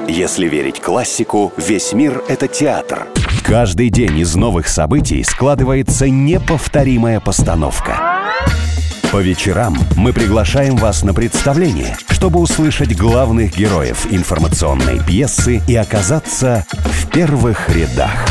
Если верить классику, весь мир — это театр. Каждый день из новых событий складывается неповторимая постановка. По вечерам мы приглашаем вас на представление, чтобы услышать главных героев информационной пьесы и оказаться в первых рядах.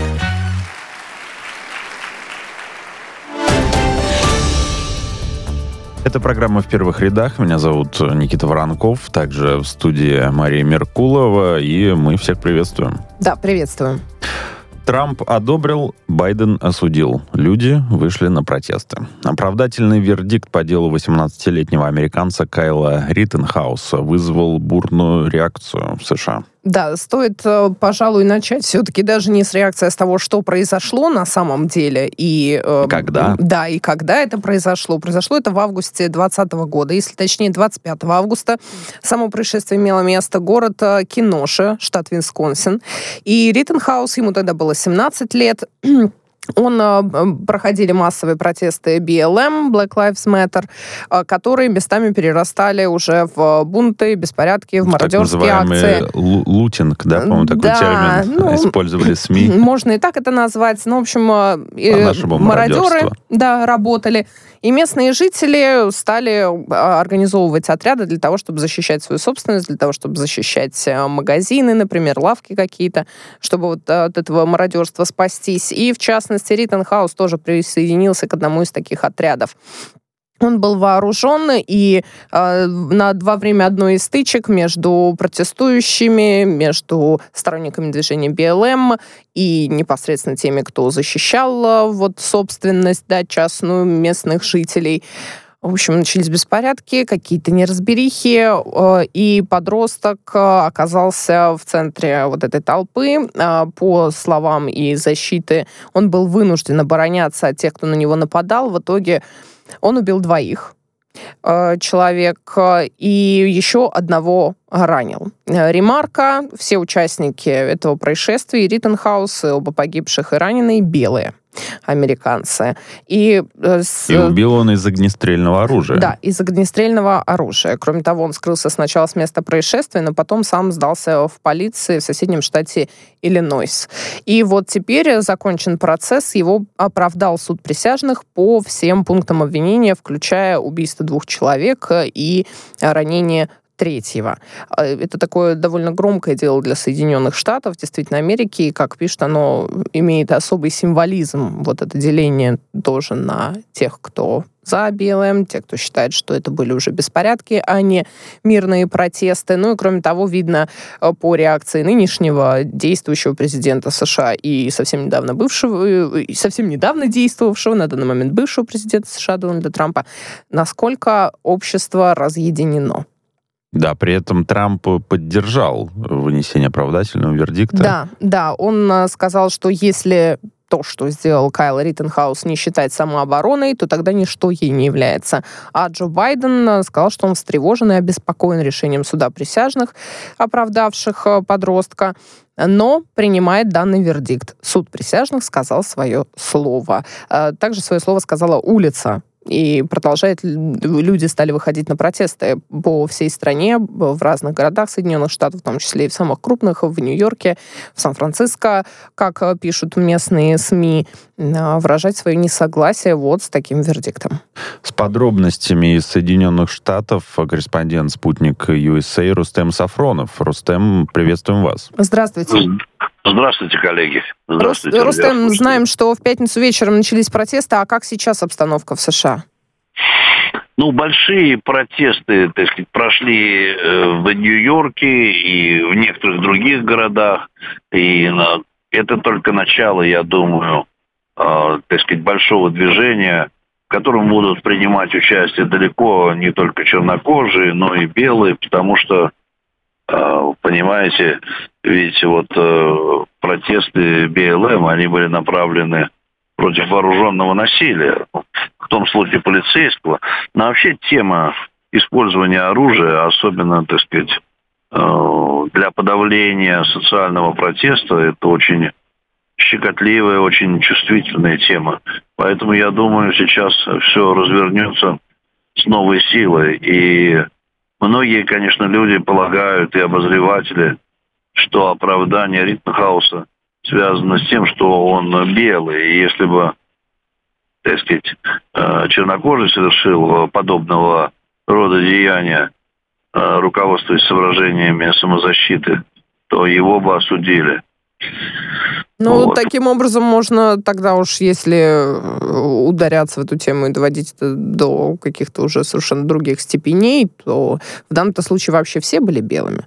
Это программа «В первых рядах». Меня зовут Никита Воронков. Также в студии Мария Меркулова. И мы всех приветствуем. Да, приветствуем. Трамп одобрил, Байден осудил. Люди вышли на протесты. Оправдательный вердикт по делу 18-летнего американца Кайла Риттенхауса вызвал бурную реакцию в США. Да, стоит, пожалуй, начать все-таки даже не с реакции, а с того, что произошло на самом деле. И когда? Да, и когда это произошло. Произошло это в августе 2020 года, если точнее 25 августа. Само происшествие имело место город Кеноши, штат Висконсин. И Риттенхаус, ему тогда было 17 лет. Проходили массовые протесты BLM, Black Lives Matter, которые местами перерастали уже в бунты, беспорядки, в мародерские акции. Лутинг, да, по-моему, такой термин использовали СМИ. Можно и так это назвать. Ну, в общем, мародеры, да, работали. И местные жители стали организовывать отряды для того, чтобы защищать свою собственность, для того, чтобы защищать магазины, например, лавки какие-то, чтобы вот от этого мародерства спастись. И, в частности, Риттенхаус тоже присоединился к одному из таких отрядов. Он был вооружен, и во время одной из стычек между протестующими, между сторонниками движения BLM и непосредственно теми, кто защищал собственность, да, частную местных жителей, в общем, начались беспорядки, какие-то неразберихи, и подросток оказался в центре вот этой толпы. По словам и защиты, он был вынужден обороняться от тех, кто на него нападал. В итоге он убил 2 человек и еще 1 ранил. Ремарка: все участники этого происшествия, Риттенхаус, оба погибших и раненые, белые американцы. И убил он из огнестрельного оружия. Да, из огнестрельного оружия. Кроме того, он скрылся сначала с места происшествия, но потом сам сдался в полиции в соседнем штате Иллинойс. И вот теперь закончен процесс, его оправдал суд присяжных по всем пунктам обвинения, включая убийство 2 человек и ранение 3-го. Это такое довольно громкое дело для Соединенных Штатов, действительно, Америки, и, как пишут, оно имеет особый символизм, вот это деление тоже на тех, кто за BLM, те, кто считает, что это были уже беспорядки, а не мирные протесты. Ну и, кроме того, видно по реакции нынешнего действующего президента США и совсем недавно действовавшего, на данный момент бывшего президента США Дональда Трампа, насколько общество разъединено. Да, при этом Трамп поддержал вынесение оправдательного вердикта. Да, он сказал, что если то, что сделал Кайл Риттенхаус, не считать самообороной, то тогда ничто ей не является. А Джо Байден сказал, что он встревожен и обеспокоен решением суда присяжных, оправдавших подростка, но принимает данный вердикт. Суд присяжных сказал свое слово. Также свое слово сказала улица. И люди стали выходить на протесты по всей стране, в разных городах Соединенных Штатов, в том числе и в самых крупных, в Нью-Йорке, в Сан-Франциско, как пишут местные СМИ, выражать свое несогласие с таким вердиктом. С подробностями из Соединенных Штатов корреспондент «Спутник USA» Рустем Сафронов. Рустем, приветствуем вас. Здравствуйте. Здравствуйте, коллеги. Здравствуйте. Рустем, знаем, что в пятницу вечером начались протесты, а как сейчас обстановка в США? Большие протесты, так сказать, прошли в Нью-Йорке и в некоторых других городах. И это только начало, я думаю, так сказать, большого движения, в котором будут принимать участие далеко не только чернокожие, но и белые, потому что, понимаете, ведь протесты BLM, они были направлены против вооруженного насилия, в том случае полицейского. Но вообще тема использования оружия, особенно, так сказать, для подавления социального протеста, это очень щекотливая, очень чувствительная тема. Поэтому, я думаю, сейчас все развернется с новой силой. И многие, конечно, люди полагают, и обозреватели, что оправдание Риттенхауса связано с тем, что он белый. И если бы, так сказать, чернокожий совершил подобного рода деяния, руководствуясь соображениями самозащиты, то его бы осудили. Ну, вот. Таким образом можно тогда уж, если ударяться в эту тему и доводить это до каких-то уже совершенно других степеней, то в данном-то случае вообще все были белыми.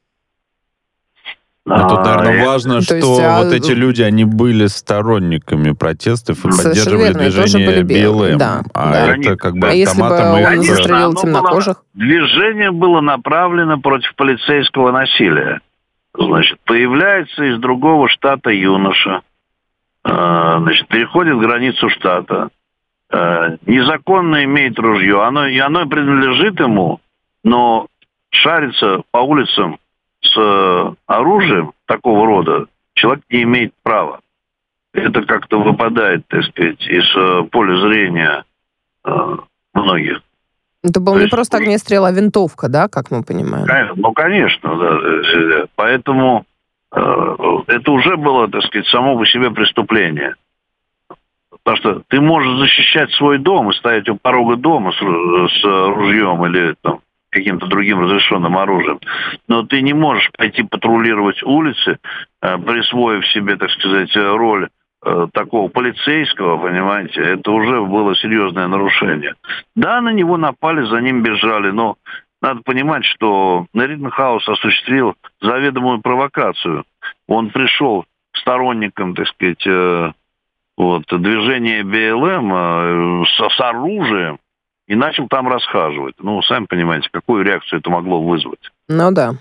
А тут, наверное, важно, что вот эти люди, они были сторонниками протестов и поддерживали движение БЛМ. Да, это как бы автоматом их... Если бы он застрелил темнокожих? Движение было направлено против полицейского насилия. Значит, появляется из другого штата юноша, значит, переходит границу штата, незаконно имеет ружье, оно принадлежит ему, но шарится по улицам с оружием такого рода человек не имеет права. Это как-то выпадает, так сказать, из поля зрения многих. Это был не просто огнестрел, а винтовка, да, как мы понимаем? Ну, конечно, да. Поэтому это уже было, так сказать, само по себе преступление. Потому что ты можешь защищать свой дом и стоять у порога дома с ружьем или там каким-то другим разрешенным оружием, но ты не можешь пойти патрулировать улицы, присвоив себе, так сказать, роль такого полицейского, понимаете, это уже было серьезное нарушение. Да, на него напали, за ним бежали, но надо понимать, что Риттенхаус осуществил заведомую провокацию. Он пришел к сторонникам, так сказать, движения БЛМ с оружием и начал там расхаживать. Ну, сами понимаете, какую реакцию это могло вызвать. Ну да.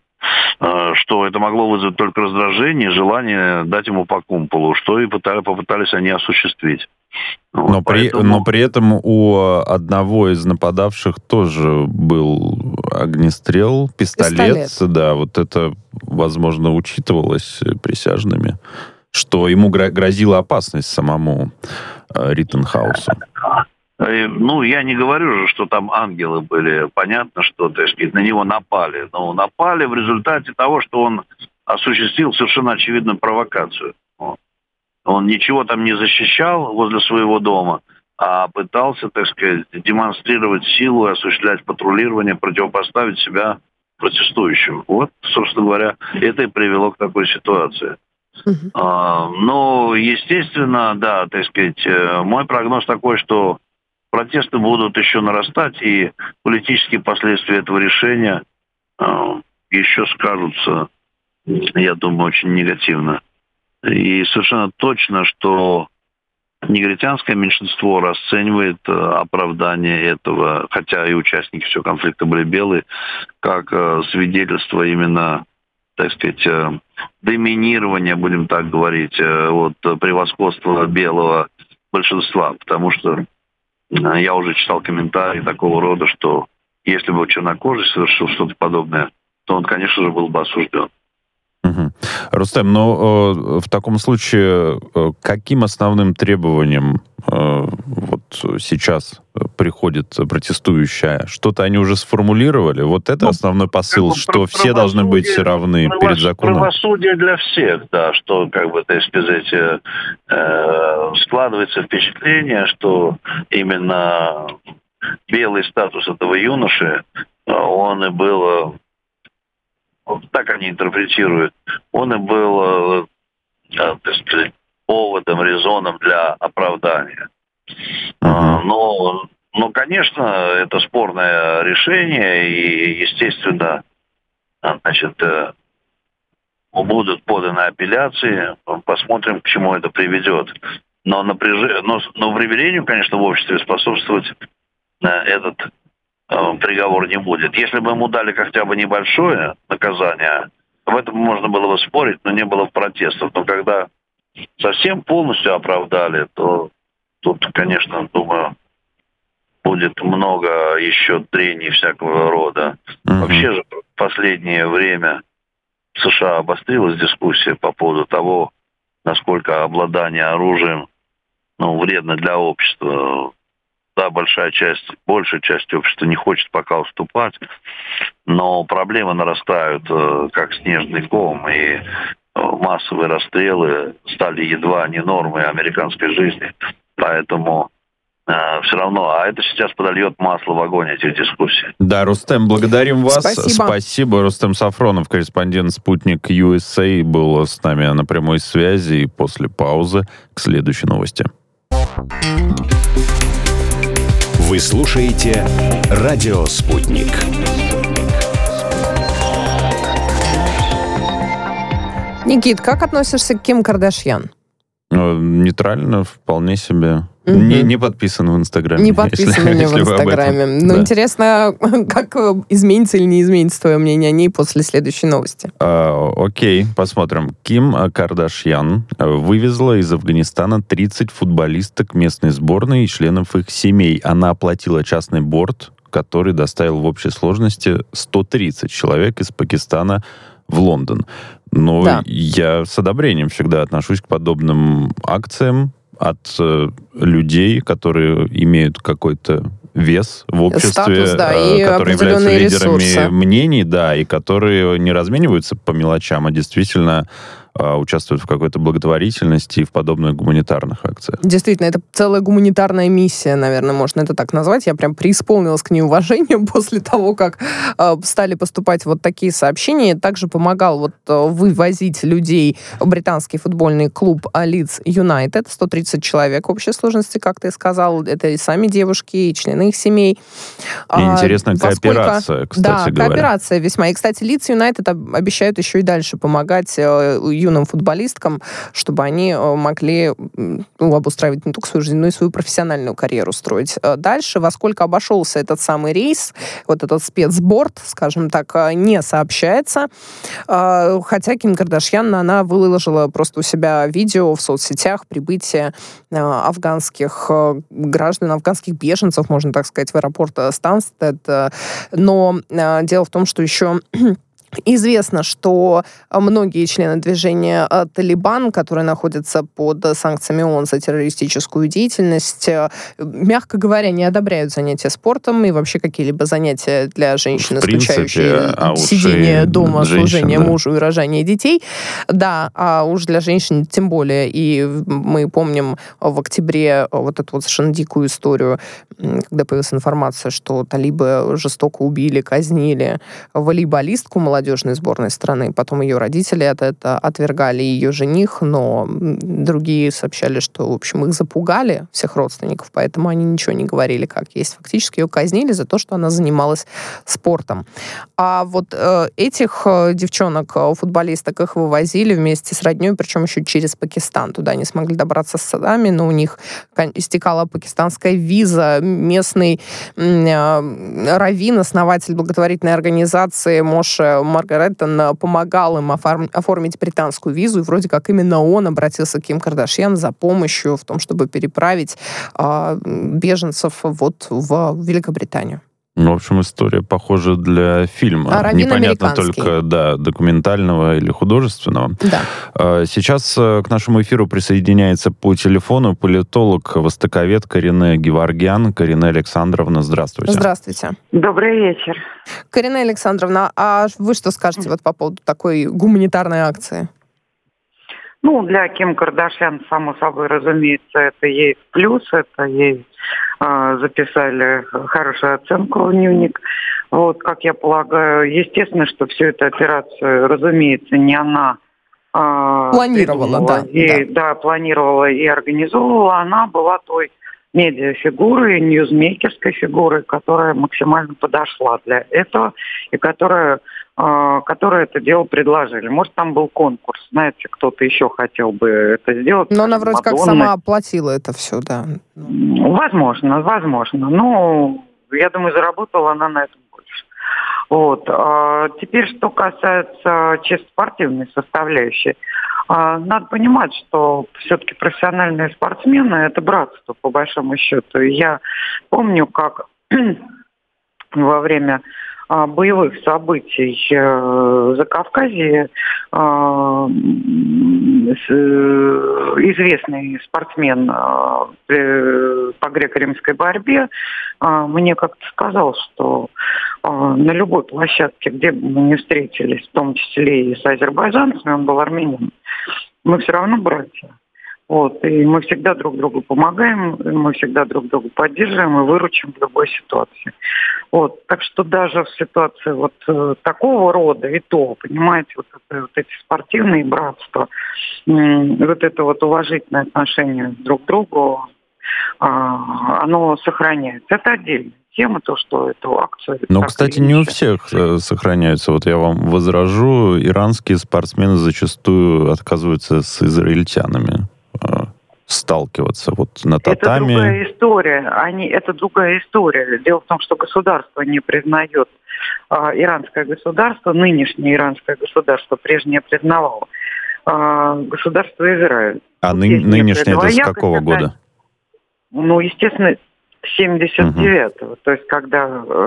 Что это могло вызвать только раздражение, желание дать ему по кумполу, что и попытались они осуществить. Но при этом у одного из нападавших тоже был огнестрел, пистолет. Да, вот это, возможно, учитывалось присяжными, что ему грозила опасность самому Риттенхаусу. Ну, я не говорю же, что там ангелы были. Понятно, что, так сказать, на него напали. Но напали в результате того, что он осуществил совершенно очевидную провокацию. Он ничего там не защищал возле своего дома, а пытался, так сказать, демонстрировать силу и осуществлять патрулирование, противопоставить себя протестующим. Вот, собственно говоря, это и привело к такой ситуации. Но, естественно, да, так сказать, мой прогноз такой, что протесты будут еще нарастать, и политические последствия этого решения еще скажутся, я думаю, очень негативно. И совершенно точно, что негритянское меньшинство расценивает оправдание этого, хотя и участники всего конфликта были белые, как свидетельство именно, так сказать, доминирования, будем так говорить, превосходства белого большинства. Потому что я уже читал комментарии такого рода, что если бы чернокожий совершил что-то подобное, то он, конечно же, был бы осужден. Угу. Рустем, но в таком случае каким основным требованиям вот сейчас приходит протестующая? Что-то они уже сформулировали? Вот это основной посыл, что все должны быть равны перед законом? Правосудие для всех, да, что, как бы, так сказать, складывается впечатление, что именно белый статус этого юноши, он и был... Так они интерпретируют. Он и был, так сказать, поводом, резоном для оправдания. Но, конечно, это спорное решение, и, естественно, значит, будут поданы апелляции. Посмотрим, к чему это приведет. Но примирению, конечно, в обществе способствовать этот приговор не будет. Если бы ему дали хотя бы небольшое наказание, об этом можно было бы спорить, но не было протестов. Но когда совсем полностью оправдали, то тут, конечно, думаю, будет много еще трений всякого рода. Вообще же в последнее время в США обострилась дискуссия по поводу того, насколько обладание оружием вредно для общества. Да, большая часть общества не хочет пока уступать, но проблемы нарастают, как снежный ком, и массовые расстрелы стали едва не нормой американской жизни. Поэтому все равно, а это сейчас подольет масло в огонь этих дискуссий. Да, Рустем, благодарим вас. Спасибо. Рустем Сафронов, корреспондент «Спутник USA», был с нами на прямой связи. И после паузы к следующей новости. Вы слушаете «Радио Спутник». Никит, как относишься к Ким Кардашьян? Нейтрально, вполне себе. Не подписан в Инстаграме. Не подписан мне в Инстаграме. Ну, да. Интересно, как изменится или не изменится твое мнение о ней после следующей новости. Окей, посмотрим. Ким Кардашьян вывезла из Афганистана 30 футболисток местной сборной и членов их семей. Она оплатила частный борт, который доставил в общей сложности 130 человек из Пакистана в Лондон. Но да. Я с одобрением всегда отношусь к подобным акциям от людей, которые имеют какой-то вес в обществе, статус, да, которые являются лидерами ресурсы. Мнений, да, и которые не размениваются по мелочам, а действительно участвуют в какой-то благотворительности и в подобных гуманитарных акциях. Действительно, это целая гуманитарная миссия, наверное, можно это так назвать. Я прям преисполнилась к ней уважением после того, как стали поступать вот такие сообщения. Также помогал вывозить людей британский футбольный клуб Leeds United. 130 человек в общей сложности, как ты сказал. Это и сами девушки, и члены их семей. И интересная кооперация, кстати говоря. Да, кооперация весьма. И, кстати, Leeds United обещают еще и дальше помогать юным футболисткам, чтобы они могли обустраивать не только свою жизнь, но и свою профессиональную карьеру строить. Дальше, во сколько обошелся этот самый рейс, вот этот спецборд, скажем так, не сообщается. Хотя Ким Кардашьян, она выложила просто у себя видео в соцсетях прибытия афганских граждан, афганских беженцев, можно так сказать, в аэропорт Станстед. Но дело в том, что еще известно, что многие члены движения «Талибан», которые находятся под санкциями ООН за террористическую деятельность, мягко говоря, не одобряют занятия спортом и вообще какие-либо занятия для женщин, исключающие сидение дома, служение мужу и рожание детей. Да, а уж для женщин тем более. И мы помним в октябре вот эту вот совершенно дикую историю, когда появилась информация, что талибы жестоко убили, казнили волейболистку молодежной сборной страны. Потом ее родители это отвергали, ее жених, но другие сообщали, что, в общем, их запугали, всех родственников, поэтому они ничего не говорили, как есть. Фактически ее казнили за то, что она занималась спортом. А вот этих девчонок, футболисток, их вывозили вместе с родней, причем еще через Пакистан. Туда не смогли добраться с садами, но у них истекала пакистанская виза. Местный раввин, основатель благотворительной организации Моше Маргаретон помогал им оформить британскую визу, и вроде как именно он обратился к Ким Кардашьян за помощью в том, чтобы переправить беженцев вот в Великобританию. Ну, в общем, история похожа для фильма. Непонятно только, да, документального или художественного. Да. Сейчас к нашему эфиру присоединяется по телефону политолог, востоковед Карине Геворгян. Карине Александровна, здравствуйте. Здравствуйте. Добрый вечер. Карине Александровна, а вы что скажете вот по поводу такой гуманитарной акции? Ну, для Ким Кардашьян, само собой, разумеется, это ей плюс, это ей записали хорошую оценку в Ньюник. Вот, как я полагаю, естественно, что всю эту операцию, разумеется, не она планировала, планировала и организовывала. Она была той медиафигурой, ньюзмейкерской фигурой, которая максимально подошла для этого и которые это дело предложили. Может, там был конкурс, знаете, кто-то еще хотел бы это сделать. Но она вроде как сама оплатила это все, да. Возможно. Ну, я думаю, заработала она на этом больше. Вот. Теперь, что касается чисто спортивной составляющей. Надо понимать, что все-таки профессиональные спортсмены – это братство, по большому счету. Я помню, как во время боевых событий в Закавказье известный спортсмен по греко-римской борьбе, мне как-то сказал, что на любой площадке, где бы мы не встретились, в том числе и с азербайджанцами, он был армянином, мы все равно братья. Вот, и мы всегда друг другу помогаем, мы всегда друг друга поддерживаем и выручим в любой ситуации. Вот, так что даже в ситуации вот такого рода и то, понимаете, вот эти спортивные братства, вот это вот уважительное отношение друг к другу, оно сохраняется. Это отдельная тема, то, что эту акцию... Но, кстати, не у всех сохраняются. Вот я вам возражу, иранские спортсмены зачастую отказываются с израильтянами сталкиваться вот на татами. Это другая история. Это другая история. Дело в том, что государство не признает иранское государство, нынешнее иранское государство, прежнее признавало государство Израиль. А нынешнее это с какого года? Ну, естественно, 79-го, то есть когда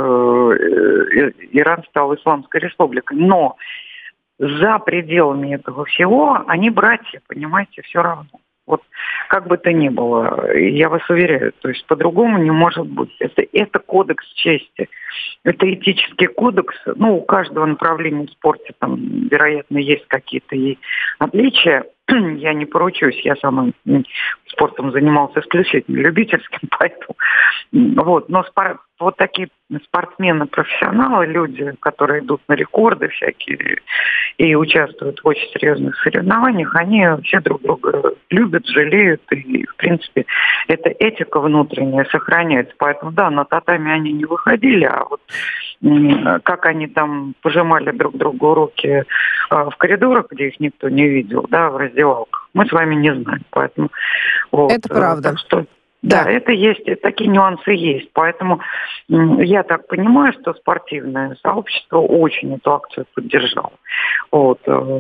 Иран стал исламской республикой. Но за пределами этого всего они братья, понимаете, все равно. Вот как бы то ни было, я вас уверяю, то есть по-другому не может быть. Это кодекс чести, это этический кодекс. Ну, у каждого направления в спорте там, вероятно, есть какие-то и отличия. Я не поручусь, я сам спортом занимался исключительно любительским, поэтому вот. Но вот такие спортсмены-профессионалы, люди, которые идут на рекорды всякие и участвуют в очень серьезных соревнованиях, они все друг друга любят, жалеют, и, в принципе, эта этика внутренняя сохраняется. Поэтому, да, на татами они не выходили, а вот как они там пожимали друг другу руки в коридорах, где их никто не видел, да, в раздевалках, мы с вами не знаем. Поэтому, вот, это правда. Так что, да, это есть, такие нюансы есть. Поэтому я так понимаю, что спортивное сообщество очень эту акцию поддержало. Вот,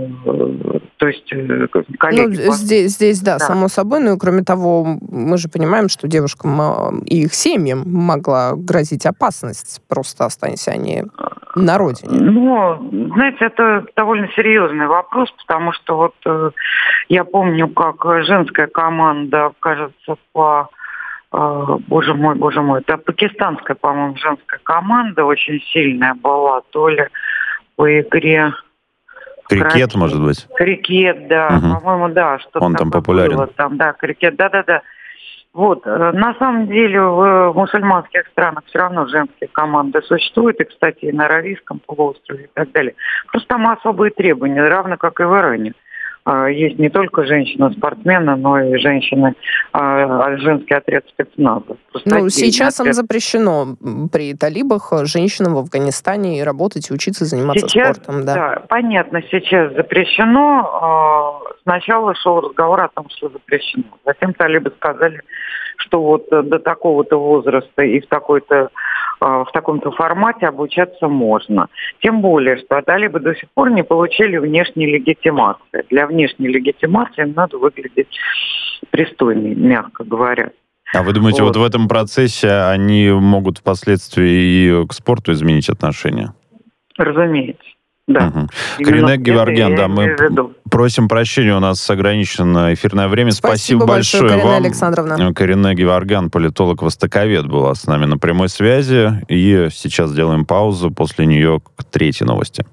то есть коллеги... Ну, здесь, да, само собой. Ну и кроме того, мы же понимаем, что девушкам и их семьям могла грозить опасность. Просто останься они на родине. Ну, знаете, это довольно серьезный вопрос, потому что вот я помню, как женская команда, кажется, боже мой, это пакистанская, по-моему, женская команда очень сильная была, то ли по игре... Крикет, может быть? Крикет, да, по-моему, да. Что-то он там популярен. Было, там, да, крикет, да. Вот, на самом деле в мусульманских странах все равно женские команды существуют, и, кстати, и на Аравийском полуострове и так далее. Просто там особые требования, равно как и в Иране. Есть не только женщины-спортсмены, но и женщины, женский отряд спецназа. Ну, сейчас им запрещено при талибах женщинам в Афганистане работать, и учиться, заниматься спортом. Да, понятно, сейчас запрещено. Сначала шел разговор о том, что запрещено. Затем талибы сказали, что вот до такого-то возраста и в таком-то формате обучаться можно. Тем более, что талибы до сих пор не получили внешней легитимации. Для внешней легитимации им надо выглядеть пристойней, мягко говоря. А вы думаете, вот в этом процессе они могут впоследствии и к спорту изменить отношения? Разумеется. Да. Каринэ Геворгян, да, мы просим прощения, у нас ограничено эфирное время. Спасибо большое Каринэ вам. Александровна. Каринэ Геворгян, политолог-востоковед, была с нами на прямой связи. И сейчас делаем паузу, после нее к третьей новости.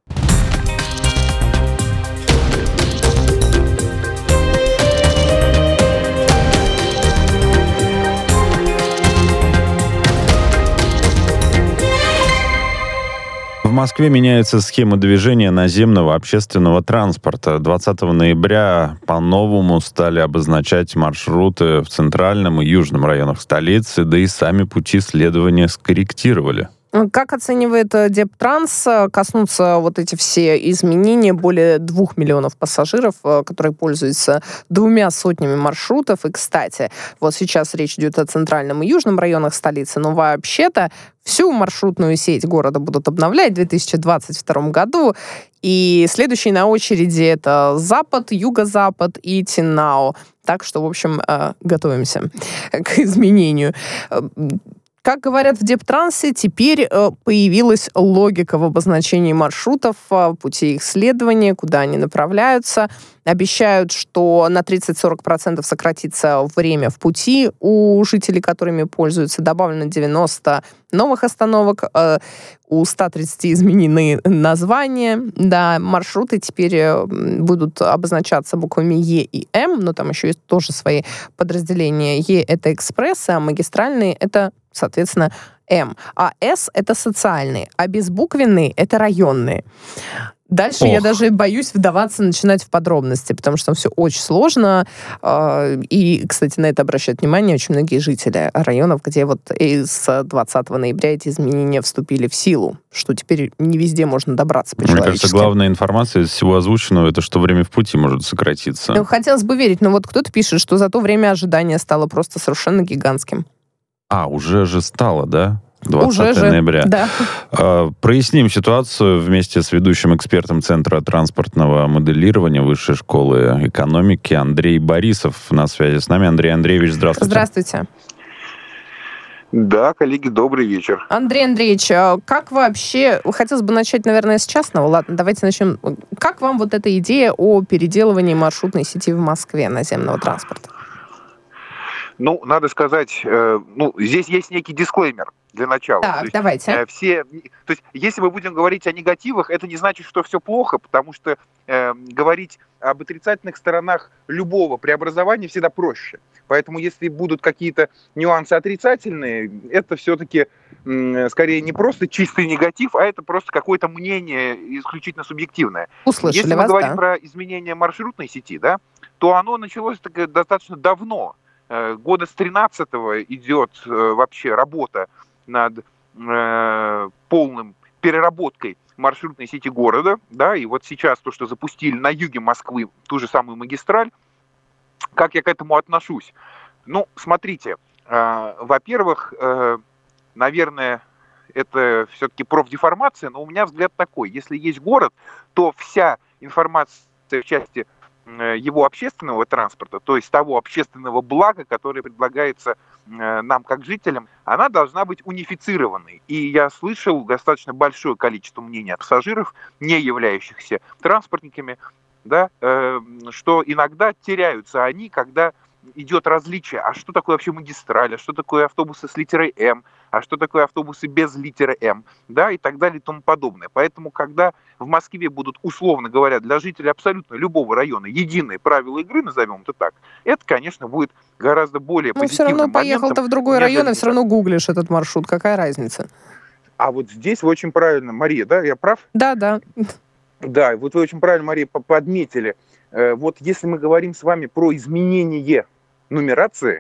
В Москве меняется схема движения наземного общественного транспорта. 20 ноября по-новому стали обозначать маршруты в центральном и южном районах столицы, да и сами пути следования скорректировали. Как оценивает Дептранс, коснутся вот эти все изменения более 2 миллионов пассажиров, которые пользуются 200 маршрутов. И, кстати, вот сейчас речь идет о центральном и южном районах столицы, но вообще-то всю маршрутную сеть города будут обновлять в 2022 году. И следующие на очереди это Запад, Юго-Запад и Тинао. Так что, в общем, готовимся к изменению. Как говорят в Дептрансе, теперь появилась логика в обозначении маршрутов, путей их следования, куда они направляются. Обещают, что на 30-40% сократится время в пути у жителей, которыми пользуются. Добавлено 90 новых остановок, у 130 изменены названия. Да, маршруты теперь будут обозначаться буквами Е и М, но там еще есть тоже свои подразделения. Е — это экспрессы, а магистральные — это, соответственно, М. А С — это социальные, а безбуквенные — это районные. Дальше я даже боюсь вдаваться, начинать в подробности, потому что там все очень сложно. И, кстати, на это обращают внимание очень многие жители районов, где вот с 20 ноября эти изменения вступили в силу, что теперь не везде можно добраться по-человечески. Мне кажется, главная информация из всего озвученного — это что время в пути может сократиться. Ну, хотелось бы верить, но вот кто-то пишет, что зато время ожидания стало просто совершенно гигантским. Уже же стало, да? 20 Уже ноября. Да. Проясним ситуацию вместе с ведущим экспертом Центра транспортного моделирования Высшей школы экономики Андрей Борисов на связи с нами. Андрей Андреевич, здравствуйте. Здравствуйте. Да, коллеги, добрый вечер. Андрей Андреевич, как вообще... Хотелось бы начать, наверное, с частного. Ладно, давайте начнем. Как вам вот эта идея о переделывании маршрутной сети в Москве наземного транспорта? Ну, надо сказать, здесь есть некий дисклеймер для начала. Так, давайте. То есть, если мы будем говорить о негативах, это не значит, что все плохо, потому что говорить об отрицательных сторонах любого преобразования всегда проще. Поэтому, если будут какие-то нюансы отрицательные, это все-таки скорее не просто чистый негатив, а это просто какое-то мнение исключительно субъективное. Услышали если вас, мы говорим да. про изменение маршрутной сети, да, то оно началось достаточно давно. Года с 13-го идет вообще работа над полным переработкой маршрутной сети города, да, и вот сейчас то, что запустили на юге Москвы, ту же самую магистраль, как я к этому отношусь? Ну, смотрите, во-первых, наверное, это все-таки профдеформация, но у меня взгляд такой: если есть город, то вся информация в части его общественного транспорта, то есть того общественного блага, которое предлагается нам как жителям, она должна быть унифицированной. И я слышал достаточно большое количество мнений от пассажиров, не являющихся транспортниками, да, что иногда теряются они, когда идет различие, а что такое вообще магистраль, а что такое автобусы с литерой М, а что такое автобусы без литеры М, да, и так далее и тому подобное. Поэтому, когда в Москве будут, условно говоря, для жителей абсолютно любого района единые правила игры, назовем это так, это, конечно, будет гораздо более позитивным все равно моментом, поехал-то в другой район, и все равно гуглишь этот маршрут. Какая разница? А вот здесь вы очень правильно, Мария, да, я прав? Да. Да, вот вы очень правильно, Мария, подметили. Вот если мы говорим с вами про изменение нумерации,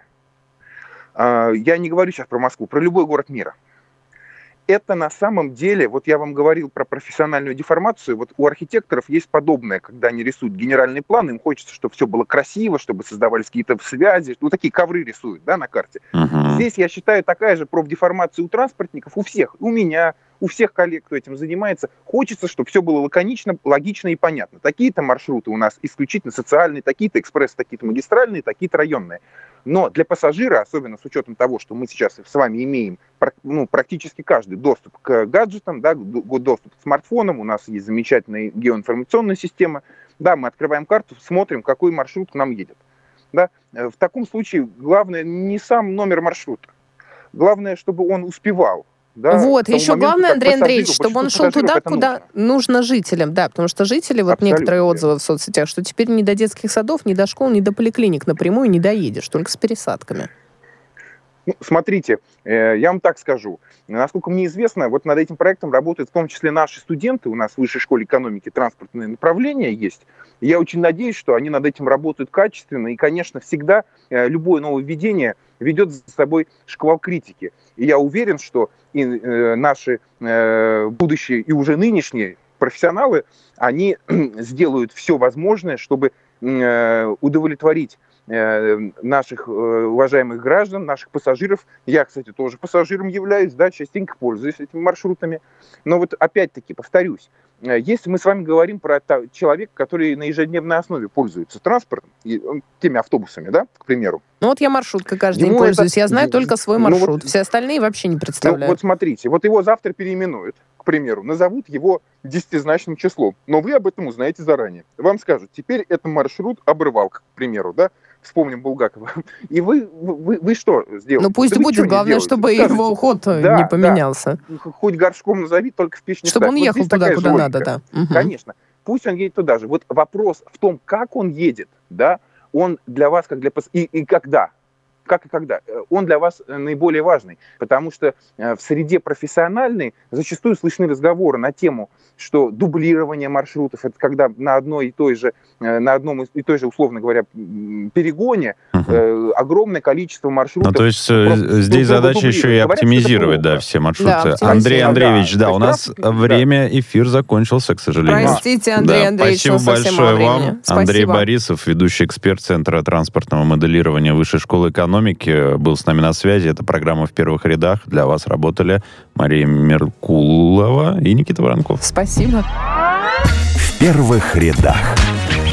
я не говорю сейчас про Москву, про любой город мира. Это на самом деле, вот я вам говорил про профессиональную деформацию, вот у архитекторов есть подобное, когда они рисуют генеральный план, им хочется, чтобы все было красиво, чтобы создавались какие-то связи, ну такие ковры рисуют, да, на карте. Здесь, я считаю, такая же профдеформация у транспортников, у всех, у меня, у всех коллег, кто этим занимается. Хочется, чтобы все было лаконично, логично и понятно. Такие-то маршруты у нас исключительно социальные, такие-то экспресс, такие-то магистральные, такие-то районные. Но для пассажира, особенно с учетом того, что мы сейчас с вами имеем практически каждый доступ к гаджетам, да, доступ к смартфонам, у нас есть замечательная геоинформационная система, да, мы открываем карту, смотрим, какой маршрут к нам едет. Да. В таком случае главное не сам номер маршрута, главное, чтобы он успевал. Да, вот, еще главное, Андрей Андреевич, чтобы он шел туда, куда нужно жителям. Да, потому что жители, вот абсолютно некоторые отзывы в соцсетях, что теперь ни до детских садов, ни до школ, ни до поликлиник напрямую не доедешь, только с пересадками. Ну, смотрите, я вам так скажу. Насколько мне известно, вот над этим проектом работают в том числе наши студенты. У нас в Высшей школе экономики транспортные направления есть. И я очень надеюсь, что они над этим работают качественно. И, конечно, всегда любое нововведение ведет за собой шквал критики. И я уверен, что и наши будущие и уже нынешние профессионалы, они сделают все возможное, чтобы удовлетворить наших уважаемых граждан, наших пассажиров. Я, кстати, тоже пассажиром являюсь, да, частенько пользуюсь этими маршрутами. Но вот опять-таки, повторюсь, если мы с вами говорим про человека, который на ежедневной основе пользуется транспортом, теми автобусами, да, к примеру. Ну вот я маршруткой каждый день пользуюсь, я знаю только свой маршрут. Все остальные вообще не представляю. Вот смотрите, вот его завтра переименуют, к примеру, назовут его 10-значным числом, но вы об этом узнаете заранее. Вам скажут, теперь это маршрут Обрывалка, к примеру, да, вспомним Булгакова. И вы что сделаете? Ну пусть будет, главное, чтобы его ход не поменялся. Да. Хоть горшком назови, только в печь не ставь. Чтобы он ехал туда, куда надо, да. Конечно. Пусть он едет туда же. Вот вопрос в том, как он едет, да, он для вас, как для и когда. Как и когда. Он для вас наиболее важный, потому что в среде профессиональной зачастую слышны разговоры на тему, что дублирование маршрутов, это когда на одном и той же, условно говоря, перегоне огромное количество маршрутов. Ну, то есть здесь задача еще и оптимизировать, да, все маршруты. Да, Андрей Андреевич, да, у нас время, эфир закончился, к сожалению. Простите, Андрей Андреевич, спасибо большое вам. Андрей Борисов, ведущий эксперт Центра транспортного моделирования Высшей школы экономики, был с нами на связи. Это программа «В первых рядах». Для вас работали Мария Меркулова и Никита Воронков. Спасибо. В первых рядах.